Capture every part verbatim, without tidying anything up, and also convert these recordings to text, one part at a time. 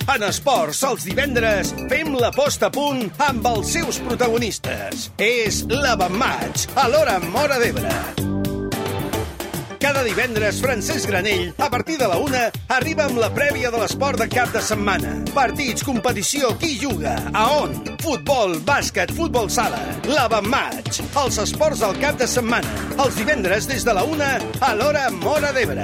En esports, els divendres, fem la posta a punt amb els seus protagonistes. És l'Avantmatch, a l'hora Móra d'Ebre. Cada divendres, Francesc Granell, a partir de la una, arriba amb la prèvia de l'esport de cap de setmana. Partits, competició, qui juga, a on? Futbol, bàsquet, futbol sala. L'Avantmatch, els esports del cap de setmana. Els divendres des de la una, a l'hora Móra d'Ebre.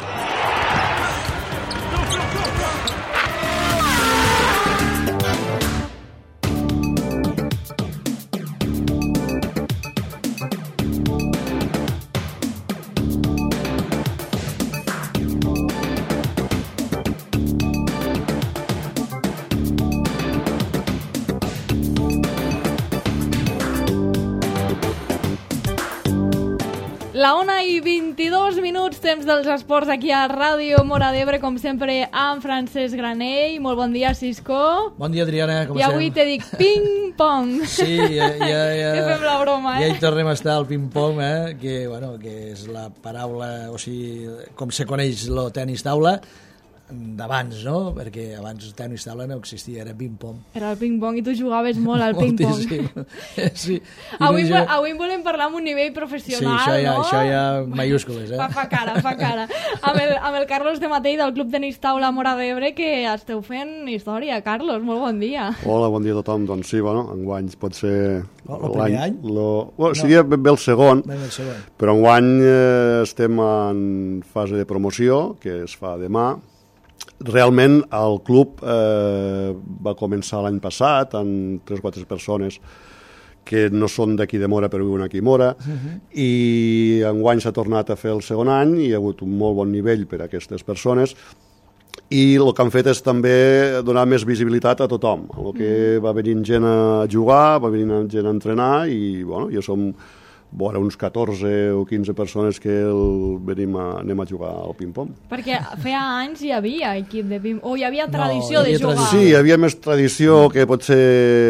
La una i vint-i-dos minuts, temps dels esports aquí a Ràdio Móra d'Ebre, com sempre, amb Francesc Granell. Molt bon dia, Cisco. Bon dia, Adriana, com I estem? avui te dic ping-pong. Sí, ja, ja, ja, que fem la broma, eh? Ja hi tornem a estar al ping-pong, eh? que, bueno, que és la paraula, o sigui, com se coneix el tenis taula, d'abans, no? Perquè abans el tenis taula no existia, era ping-pong. Era el ping-pong i tu jugaves molt al ping-pong. Sí. Avui, no, avui en volem parlar amb un nivell professional, sí, això ja, no? això ja mayúscules, eh? Fa, fa cara, fa cara. Amb el, amb el Carlos de Matei del Club Tenis Taula Móra d'Ebre, que esteu fent història. Carlos, molt bon dia. Hola, bon dia a tothom. Doncs sí, bueno, enguany pot ser... Oh, el primer any? Lo... Bueno, no. Seria ben bé el segon, ben bé el segon. Però enguany eh, estem en fase de promoció, que es fa demà. Realment el club eh, va començar l'any passat amb tres o quatre persones que no són d'aquí de Móra però viuen aquí a Móra, uh-huh. i enguany s'ha tornat a fer el segon any i hi ha hagut un molt bon nivell per a aquestes persones i el que han fet és també donar més visibilitat a tothom. El que va venint gent a jugar, va venint gent a entrenar i bueno, ja som vora uns catorze o quinze persones que el venim a, anem a jugar al ping-pong. Perquè feia anys hi havia equip de ping-pong, o hi havia tradició no, hi havia de jugar. Tradició. Sí, hi havia més tradició que pot ser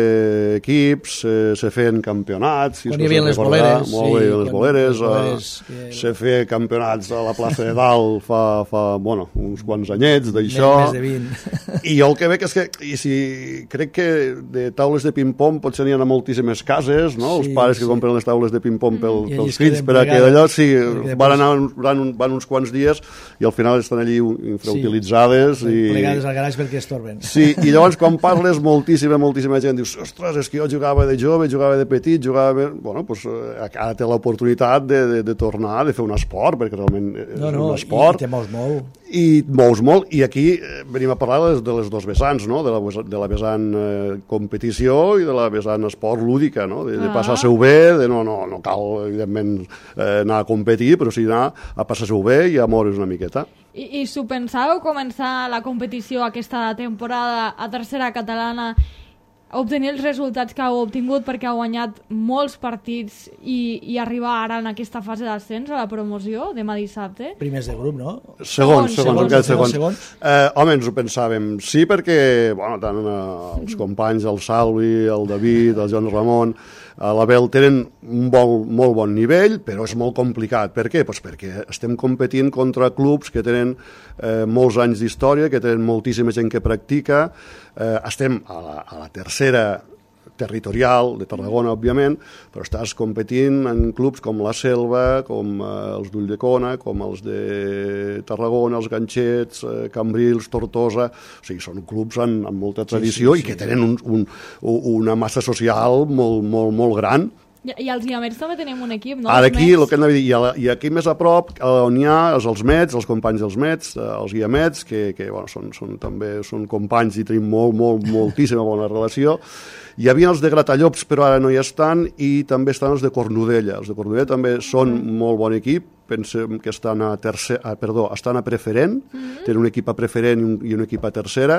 equips, eh, se feien campionats. Si quan hi havia les boleres. Molt bé, sí, les boleres. Les boleres que... Se feia campionats a la plaça de Dalt fa, fa bueno, uns quants anyets d'això. Més, més de vint. I jo el que veig és que, i si, crec que de taules de ping-pong potser n'hi ha moltíssimes cases, no? Sí, els pares que sí. compren les taules de ping-pong pel, I pels fills, per a que d'allò sí, després... van, anar, van, van uns quants dies i al final estan allí infrautilitzades. Sí, i... plegades al garaix perquè estorben. Sí, i llavors quan parles moltíssima, moltíssima gent dius, ostres, és que jo jugava de jove, jugava de petit, jugava... Bueno, doncs ara té l'oportunitat de, de, de tornar, de fer un esport, perquè realment és no, no, un esport. I te mous molt. I mous molt, i aquí venim a parlar de les, de les dos vessants, no? de, la, de la vessant eh, competició i de la vessant esport lúdica, no? de, de Ah. passar-se-ho bé, de no, no, no cal, evidentment, eh, anar a competir, però sí anar a passar-se-ho bé i a moure's una miqueta. I, i s'ho pensàveu començar la competició aquesta temporada a tercera catalana, obtenir els resultats que heu obtingut perquè heu guanyat molts partits i, i arribar ara en aquesta fase d'ascens a la promoció demà dissabte? Primers de grup, no? Segons, segons, segons, segons. segons, segons. Eh, home, ens ho pensàvem. Sí, perquè bueno, tant eh, els companys, el Salvi, el David, el Joan Ramon, l'Abel tenen un bon, molt bon nivell, però és molt complicat. Per què? Pues perquè estem competint contra clubs que tenen eh, molts anys d'història, que tenen moltíssima gent que practica. Eh, estem a la, a la tercera territorial de Tarragona, òbviament, però estàs competint en clubs com la Selva, com eh, els d'Ulldecona, com els de Tarragona, els Ganxets, eh, Cambrils, Tortosa. O sigui, són clubs amb, amb molta tradició sí, sí, sí. i que tenen un, un, una massa social molt, molt, molt gran. I, i els Guiamets també tenim un equip, no? Ara aquí, el que hem de dir, i, a la, i aquí més a prop, on hi ha és els Mets, els companys dels Mets, els Guiamets, que, que bueno, són, són, també són companys i tenim molt, molt, moltíssima bona relació. Hi havia els de Gratallops, però ara no hi estan, i també estan els de Cornudella. Els de Cornudella també són mm. molt bon equip, pensem que estan a, tercer, a, perdó, estan a preferent, mm-hmm. tenen un equip a preferent i un, i un equip a tercera,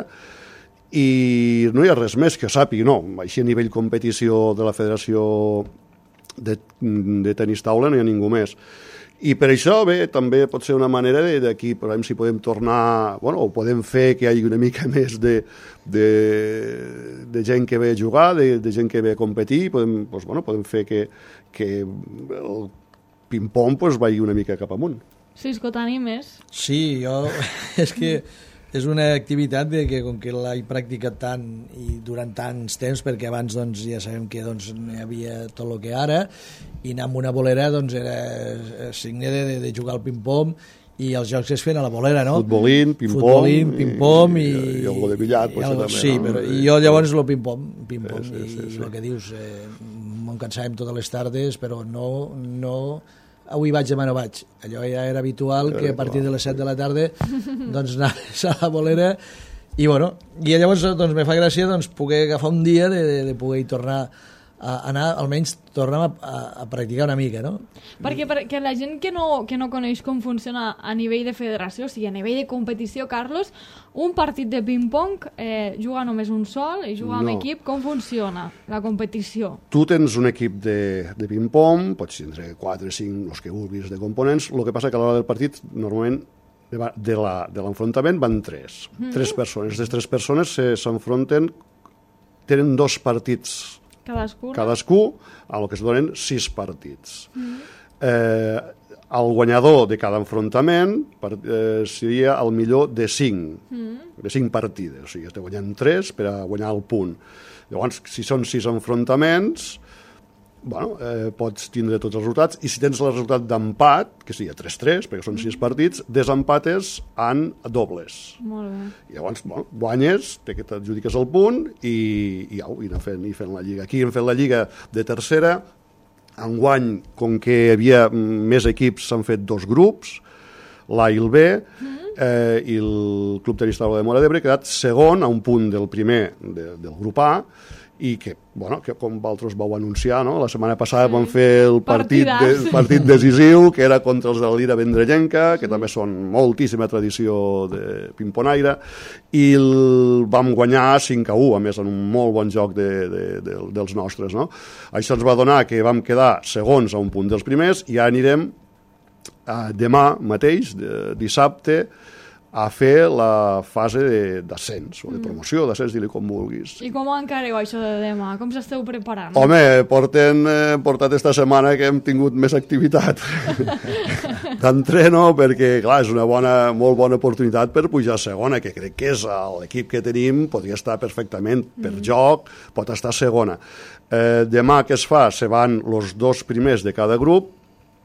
i no hi ha res més que sàpiga, no. Així a nivell competició de la Federació de, de tenis taula no hi ha ningú més. I per això, bé, també pot ser una manera d'aquí, per exemple, si podem tornar, bueno, o podem fer que hi hagi una mica més de, de, de gent que ve a jugar, de, de gent que ve a competir, podem, doncs, bueno, podem fer que, que el ping-pong pues, vagi una mica cap amunt. Cisco, t'animes? Sí, jo... És que és una activitat de que, com que l'he practicat tant i durant tants temps, perquè abans doncs, ja sabem que doncs, no hi havia tot el que ara, i anar amb una bolera doncs, era signe de, de jugar al ping-pong, i els jocs es feien a la bolera, no? Futbolín, ping-pong... Futbolín, ping-pong i... I, i algo de billar, i, potser algo, també, sí, no? però, i jo llavors el ping-pong, ping-pong sí, sí, sí, i sí. el que dius, eh, me'n cansàvem totes les tardes, però no... no avui vaig, demà no vaig. Allò ja era habitual que a partir de les set de la tarda doncs anaves a la bolera i bueno, i llavors doncs me fa gràcia doncs poder agafar un dia de, de, de poder tornar a anar, almenys tornar a, a, a practicar una mica, no? Perquè, perquè la gent que no, que no coneix com funciona a nivell de federació, o sigui, a nivell de competició, Carlos, un partit de ping-pong eh, juga només un sol i juga no. amb equip. Com funciona la competició? Tu tens un equip de, de ping-pong, pots tindre quatre, cinc, els que vulguis de components, el que passa que a l'hora del partit, normalment, de l'enfrontament van tres. Mm. Tres persones. Les tres persones s'enfronten, tenen dos partits Cadascú, cadascú a el que es donen sis partits. Mm. Eh, el guanyador de cada enfrontament per, eh, seria el millor de cinc, mm. de cinc partides. O sigui, has de guanyar tres per a guanyar el punt. Llavors, si són sis enfrontaments, bueno, eh, pots tindre tots els resultats, i si tens el resultat d'empat, que seria tres tres, perquè són sis partits, desempates en dobles. Molt bé. I llavors, bueno, guanyes, que t'adjudiques el punt, i, i, au, i anar fent, i fent la lliga. Aquí hem fet la lliga de tercera, enguany, com que hi havia més equips, s'han fet dos grups, l'A i el B, eh, i el Club Tenis Taula de Móra d'Ebre ha quedat segon a un punt del primer de, del grup A, i que, bueno, que com vosaltres vau anunciar, no? La setmana passada sí. vam fer el partit, de, partit decisiu, que era contra els de la Lira Vendrellenca, que sí. també són moltíssima tradició de pimponaire, i el vam guanyar cinc a u, a més, en un molt bon joc de, de, de, dels nostres, no? Això ens va donar que vam quedar segons a un punt dels primers, i ara anirem eh, demà mateix, de, dissabte, a fer la fase d'ascens, o de promoció, d'ascens, di-li com vulguis. I com encareu això de demà? Com s'esteu preparant? Home, porten, eh, portat esta setmana que hem tingut més activitat d'entreno, perquè, clar, és una bona, molt bona oportunitat per pujar a segona, que crec que és l'equip que tenim, podria estar perfectament per mm. joc, pot estar segona. Eh, demà què es fa? Se van els dos primers de cada grup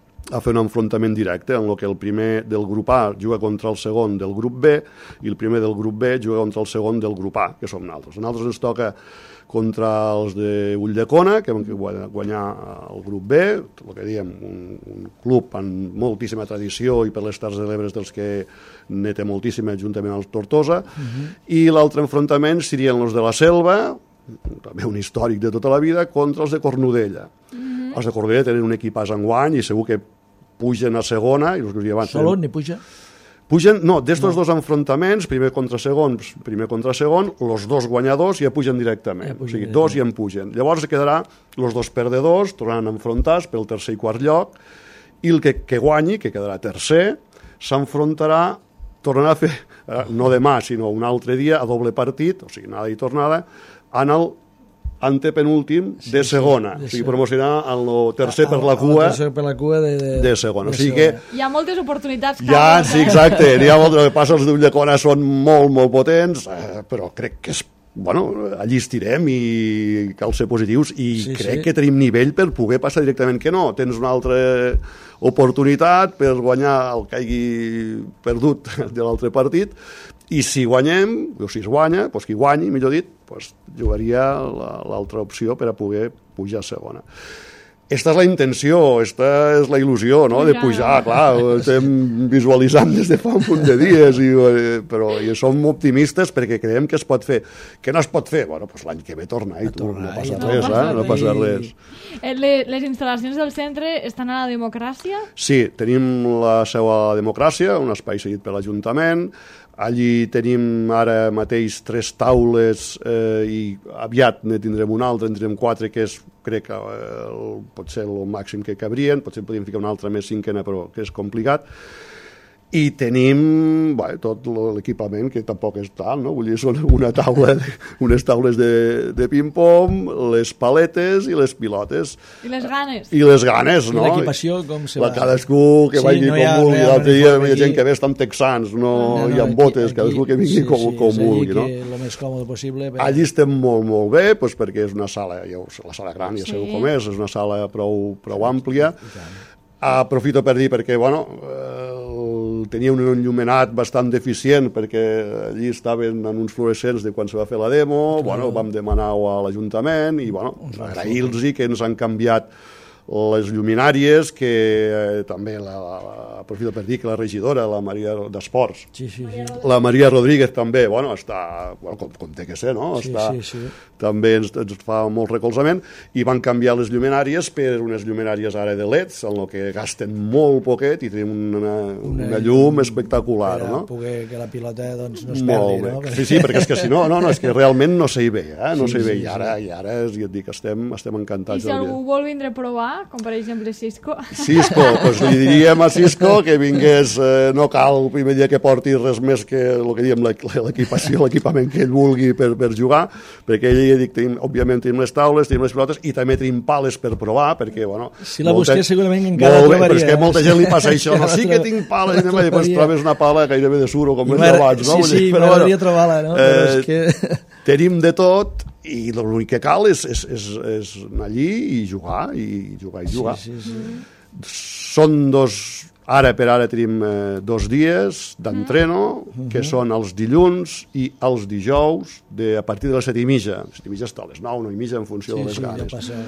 a fer un enfrontament directe, en el que el primer del grup A juga contra el segon del grup B i el primer del grup B juga contra el segon del grup A, que som nosaltres. A nosaltres ens toca contra els de Ulldecona, que vam guanyar el grup B, el que diem, un, un club amb moltíssima tradició i per les Terres de l'Ebre dels que ne té moltíssima, juntament amb el Tortosa, uh-huh. i l'altre enfrontament serien els de la Selva, també un històric de tota la vida, contra els de Cornudella. Uh-huh. Els de Cornudella tenen un equipàs enguany i segur que pugen a segona. I abans, Solo n'hi puja? Pugen, no, d'estos no. dos enfrontaments, primer contra segon, primer contra segon, els dos guanyadors ja pugen directament. Ja pugen o sigui, directament. Dos ja en pugen. Llavors quedarà els dos perdedors, tornant a enfrontar pel tercer i quart lloc, i el que, que guanyi, que quedarà tercer, s'enfrontarà, tornarà a fer, no demà, sinó un altre dia, a doble partit, o sigui, anada i tornada, en el antepenúltim de sí, segona, sí, de o sigui, promocionar el tercer per la cua, el tercer per la cua de, de, de segona. De o sigui que hi ha moltes oportunitats. Ja, sí, exacte, hi ha moltes, el que passa, els d'Ulldecona són molt, molt potents, eh, però crec que és, bueno, allí estirem i cal ser positius i sí, crec sí. que tenim nivell per poder passar directament, que no, tens una altra oportunitat per guanyar el que hagi perdut de l'altre partit, i si guanyem, o si es guanya, doncs qui guanyi, millor dit, doncs jugaria l'altra opció per a poder pujar a segona. Esta és la intenció, esta és la il·lusió, no?, de pujar, clar, estem visualitzant des de fa un munt de dies, i, però i som optimistes perquè creiem que es pot fer. Què no es pot fer? Bueno, doncs l'any que ve tornar i tu, no passa no res, passa eh? no passa res. Les instal·lacions del centre estan a la Democràcia? Sí, tenim la seu a la Democràcia, un espai cedit per l'Ajuntament. Allí tenim ara mateix tres taules eh, i aviat ne tindrem una altra, en tindrem quatre, que és, crec que eh, pot ser el màxim que cabrien, potser podríem ficar una altra més cinquena, però que és complicat. I tenim bé, tot l'equipament, que tampoc és tal, no? Vull dir, són una taula, unes taules de, de ping-pong, les paletes i les pilotes. I les ganes. I les ganes, no? I l'equipació, com se va? La cadascú que Sí, vagi no com hi ha- vulgui. no hi ha L'altre dia hi uniforme ha gent aquí. que ve amb texans, no, No, no, i amb aquí- botes, aquí- cadascú que vingui sí, com, sí, com és allí vulgui, no? que el més còmode possible. Però... Allí estem molt, molt bé, doncs, perquè és una sala, ja us, la sala gran, ja Sí. sabeu com és, és una sala prou, prou àmplia. Aprofito per dir perquè, bueno, eh, tenia un enllumenat bastant deficient perquè allí estaven en uns fluorescents de quan se va fer la demo, bueno, vam demanar-ho a l'Ajuntament i, bueno, agrair-los que ens han canviat les lluminàries, que eh, també la, la, aprofito per dir que la regidora, la Maria d'Esports, Sí, sí, sí. la Maria Rodríguez també, bueno, està, bueno, com, com té que ser, no? Sí, Està, sí, sí. també ens, ens fa molt recolzament, i van canviar les lluminàries per unes lluminàries ara de L E Ds, en el que gasten molt poquet i tenim una, una, una llum espectacular, Per a no? poder que la pilota doncs, no es Molt perdi, no? bé. Sí, sí, perquè és que si no, no, no és que realment no s'hi ve, eh? No Sí, s'hi ve, sí, i ara, i ara ja et dic, estem, estem I encantats. si del algú dia. vol vindre a provar, com per exemple Cisco, Cisco, doncs li diríem a Cisco que vingués, eh, no cal el primer dia que porti res més que el que diem l'equipació, l'equipament que ell vulgui per, per jugar, perquè ell ja dic, tenim, òbviament tenim les taules, tenim les pilotes i també tenim pales per provar, perquè, bueno... Si la molta- busqués segurament encara molt la bé, però és trobaria, que a molta eh? gent li passa això, no, sí que La tinc pales, i la després trobaria. trobes una pala gairebé de suro, com I és m'agrada- d'abans, no? Sí, sí, Però, m'agradaria trobar-la, no? Però eh, és que... tenim de tot i l'únic que cal és, és, és, és anar allí i jugar, i jugar i jugar. Sí, sí, sí. Són dos, ara per ara tenim eh, dos dies d'entreno, que són els dilluns i els dijous, de, a partir de les set i mitja. set i mitja està a les nou, nou i mitja, en funció Sí, de les sí, ja ganes. passa.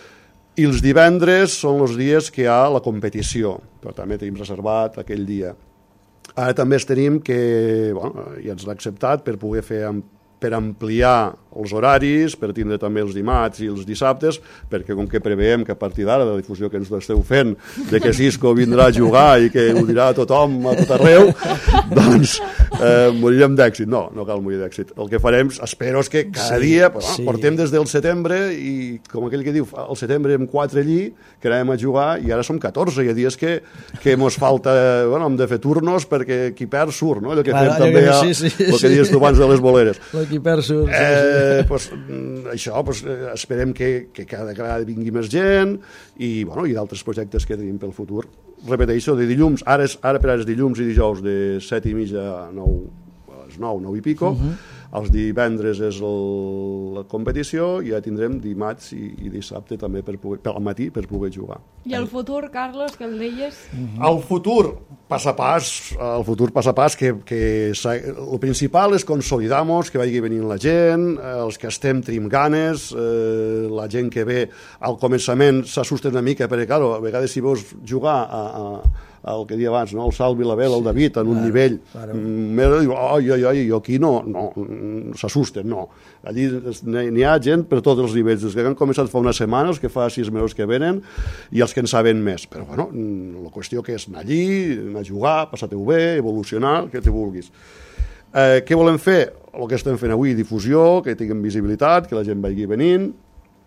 I els divendres són els dies que hi ha la competició, però també tenim reservat aquell dia. Ara també es tenim que, bueno, ja ens l'ha acceptat per poder fer am- per ampliar els horaris, per tindre també els dimarts i els dissabtes, perquè com que preveiem que a partir d'ara, de la difusió que ens esteu fent, de que Cisco vindrà a jugar i que ho dirà a tothom, a tot arreu, doncs eh, morirem d'èxit. No, no cal morir d'èxit. El que farem, espero, és que cada Sí, dia, però, sí. portem des del setembre i, com aquell que diu, al setembre hem quatre allí, que anàvem a jugar, i ara som catorze, hi ha dies que, que mos falta, bueno, hem de fer turnos perquè qui perd surt, no? Allò que Clar, fem allò també, que- a, sí, sí, el que sí. dius tu abans de les boleres. L'equipar surt. Sí, Eh, pues, mm, això, pues, eh, esperem que, que cada vegada vingui més gent i, bueno, i d'altres projectes que tenim pel futur. Repeteixo, de dilluns, ara, és, ara per ara és dilluns i dijous de set i mitja a nou, a les nou, nou i pico, uh -huh. Els divendres és el, la competició i ja tindrem dimarts i, i dissabte també per poder, pel matí per poder jugar. i el futur, Carlos, que el deies, El futur, pas a pas, el futur pas a pas, que, que s'ha- el principal és consolidar-nos, que vagi venint la gent, eh, els que estem tenim ganes, eh, la gent que ve al començament s'assusta una mica, perquè, clar, a vegades si veus jugar a, a, el que dia abans, no? El Salvi, la Bel, el David, en un Claro, nivell, claro. mm, diu, oi, oi, oi, jo aquí no, no, mm, s'assusten, no. Allí es- n'hi n'hi ha gent per tots els nivells, els que han començat fa unes setmanes, que fa sis mesos que venen, i els que en saben més. Però, bueno, mm, la qüestió que és anar allí, anar a jugar, passar-te-ho bé, evolucionar, el que te vulguis. Eh, què volem fer? El que estem fent avui, difusió, que tinguem visibilitat, que la gent vagi venint,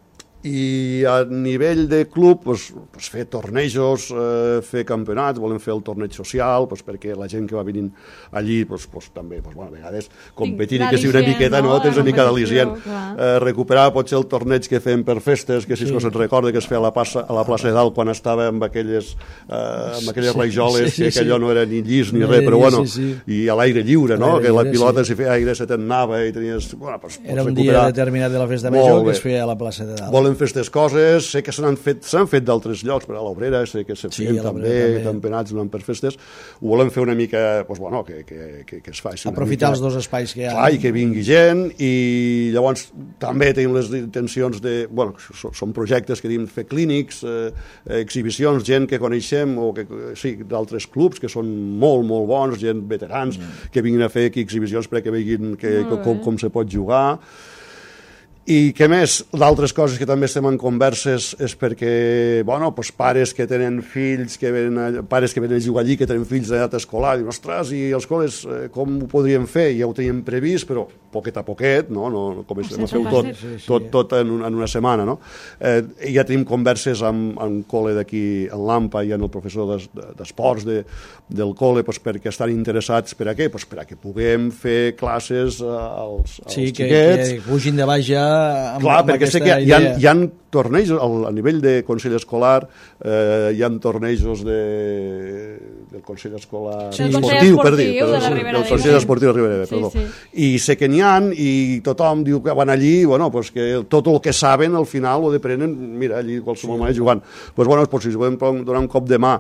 i a nivell de club pues, pues fer tornejos, eh, fer campionats, volem fer el torneig social pues, perquè la gent que va venint allí pues, pues, també, pues, bueno, a vegades competint i que sigui una l'al·licient, miqueta, no? no? Tens una La mica competició, d'al·licient. clar. Eh, recuperar potser el torneig que fem per festes, que si Sí. sí. se'n recorda que es feia a la, plaça, a la plaça de Dalt quan estava amb aquelles, eh, amb aquelles Sí, rajoles, sí, que sí, aquello sí. no era ni llis ni No res, era però llis, bueno, sí, sí. i a l'aire lliure, no? A l'aire Que la lliure, pilota sí. si feia aire se t'anava i tenies... Bueno, pues, Era pots un dia recuperar. determinat de la festa Molt major que bé. es feia a la plaça de Dalt. Volen fer aquestes coses, sé que se n'han fet, s'han fet d'altres llocs, però a l'Obrera sé que se Sí, feien a també, l'Obrera també. campionats durant per festes, ho volem fer una mica, pues, bueno, que, que, que, que es faci una Aprofitar mica... els dos espais que hi ha. Clar, i que vingui gent, i llavors també tenim les intencions de... Bueno, so- són projectes que diem fer clínics, eh, exhibicions, gent que coneixem, o que, sí, d'altres clubs que són molt, molt bons, gent veterans, mm. que vinguin a fer aquí exhibicions perquè vegin que, Molt com, bé. com se pot jugar. I què més? D'altres coses que també estem en converses és perquè, bueno, pues pares que tenen fills, que venen a, pares que venen a jugar allí, que tenen fills d'edat escolar, diuen, ostres, i els col·les eh, com ho podríem fer? Ja ho teníem previst, però poquet a poquet, no? No, com es, no feu tot, sí, sí. tot, tot en, un, en una setmana, no? Eh, ja tenim converses amb, amb col·le d'aquí, en l'AMPA i amb el professor d'esports de, del col·le, pues, perquè estan interessats per a què? Pues, per a que puguem fer classes als, als sí, que, xiquets. Que pugin de baix ja amb, Clar, amb perquè sé aquesta que hi ha, idea. hi ha tornejos, al, a nivell de Consell Escolar, eh, hi ha tornejos de, del Consell Escolar sí. esportiu, per dir, de la perdó, Ribera del Consell d'Ebre. Esportiu de la Ribera d'Ebre, Sí, perdó. sí. I sé que n'hi ha, i tothom diu que van allí, bueno, pues que tot el que saben al final ho deprenen, mira, allí qualsevol sí. manera jugant. Pues, bueno, pues, si podem donar un cop de mà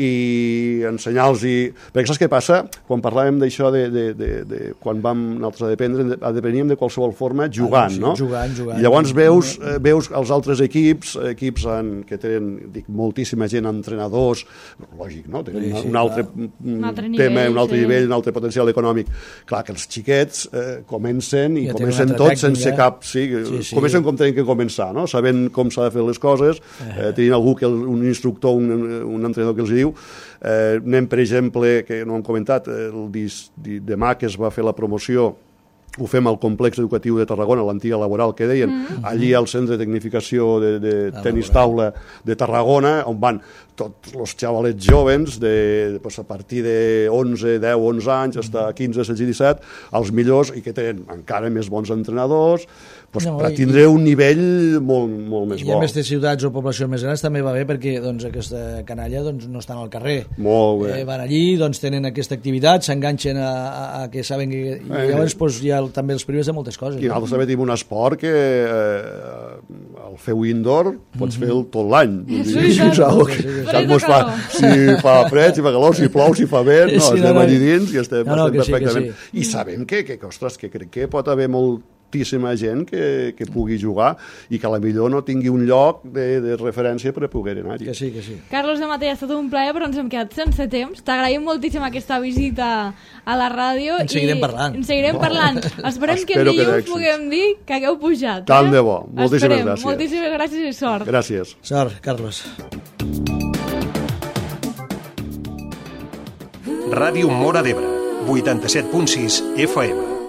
i ensenyar-los, i... perquè saps què passa? Quan parlàvem d'això, de, de, de, de, quan vam nosaltres a dependre, depeníem de qualsevol forma jugant, ah, sí, no? Jugant, jugant. I llavors veus, eh, veus els altres equips, equips en, que tenen, dic, moltíssima gent, entrenadors, lògic, no? Tenen sí, sí, un altre un altre tema, nivell, un altre sí. nivell, un altre potencial econòmic. Clar, que els xiquets eh, comencen i ja comencen tots sense cap... Sí, sí, sí. Comencen com tenen que començar, no? Sabent com s'ha de fer les coses, eh, tenint algú, que un instructor, un, un entrenador que els diu. Eh, anem, per exemple, que no hem comentat, el dis, demà que es va fer la promoció, ho fem al complex educatiu de Tarragona, l'antiga laboral que deien, mm. allí al centre de tecnificació de, de tenis taula de Tarragona, on van tots els xavalets joves, de, pues, a partir de onze, deu, onze anys, fins a quinze, setze, disset, els millors, i que tenen encara més bons entrenadors, pues, no, per a tindre un nivell molt, molt més bo. I a més de ciutats o poblacions més grans també va bé perquè doncs, aquesta canalla doncs, no estan al carrer. Molt bé. Eh, van allí, doncs, tenen aquesta activitat, s'enganxen a, a, a que saben que... I eh. llavors pues, hi ha també els privats de moltes coses. I nosaltres també tenim un esport que eh, el feu indoor pots mm -hmm. fer tot l'any. Sí, sí, si fa, si fa fred, si fa calor, si plou, si fa vent, no, sí, estem no, allí dins i estem, no, no, estem sí, perfectament. sí. I sabem que, que, que, ostres, que crec que pot haver moltíssima gent que, que pugui jugar i que a la millor no tingui un lloc de, de referència per a poder anar-hi. Que sí, que sí. Carlos de Matei, ha estat un plaer, però ens hem quedat sense temps. T'agraïm moltíssim aquesta visita a la ràdio. En seguirem i parlant. En seguirem oh. parlant. Esperem que Espero dilluns que puguem dir que hagueu pujat. Tant eh? de bo. Moltíssimes Esperem. gràcies. Moltíssimes gràcies i sort. Gràcies. Sort, Carlos. Ràdio Móra d'Ebre, vuitanta-set punt sis F M.